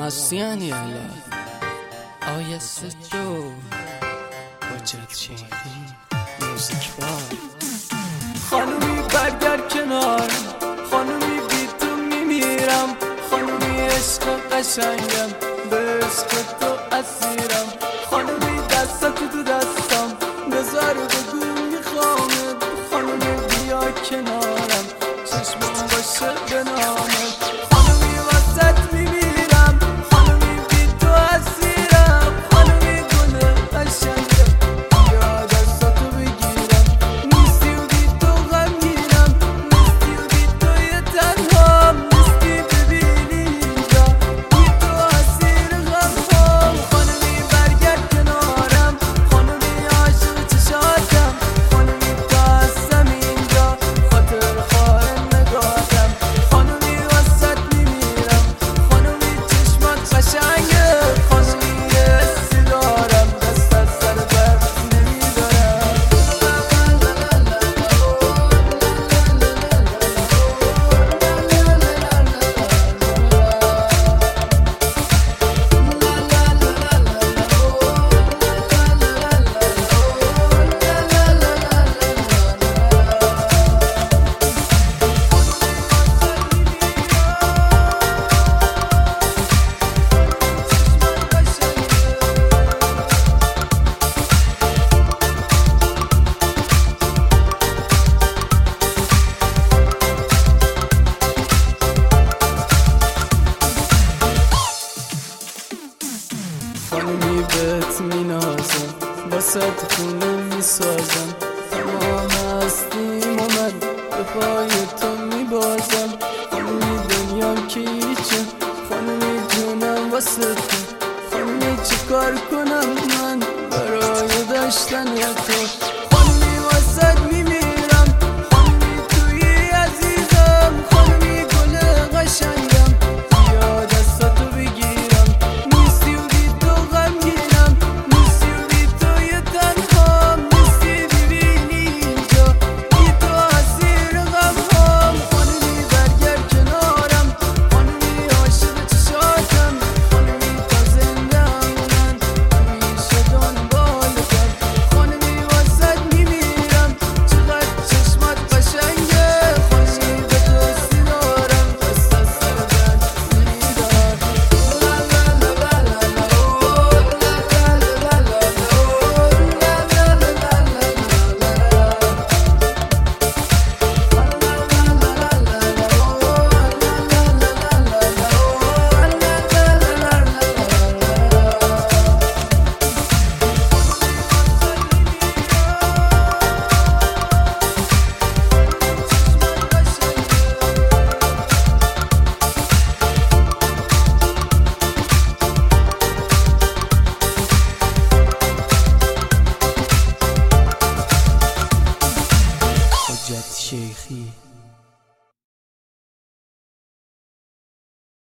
هستی یعنی الله آیسته جو با جد موزیک بار. خانومی برگرد کنار، خانومی بی تو میمیرم، خانومی عشق قشنگم، به عشق تو اسیرم، خانومی دستت تو دستم، بذار بگو میخوامت، خانومی بیا کنارم، چشمم باشه به نامت، خانومی واسط میمیرم، خانومی بی تو اسیرم، خانومی گل قشنگم، بیا دستاتو بگیرم، نیستی و بی تو غمگینم، نیستی و بی تو یه تنهام، نیستی ببینی اینجا بی تو اسیر غمهام، خانومی برگرد کنارم، خانومی عاشق چشاتم، خانومی تا هستم اینجا خاطر خواهر نگاتم، خانومی واسط میمیرم، خانومی چشمات قشنگه، خانومی یه حسی دارم دست از سر بر نمیدارم. خانومی بهت مینازم، واسه خونه میسازم، تمام هستیم و من به پای تو میبازم، خانومی دنیام که هیچه، خانومی جونم واسه تو، خانومی چی کار کنم من برای داشتن تو،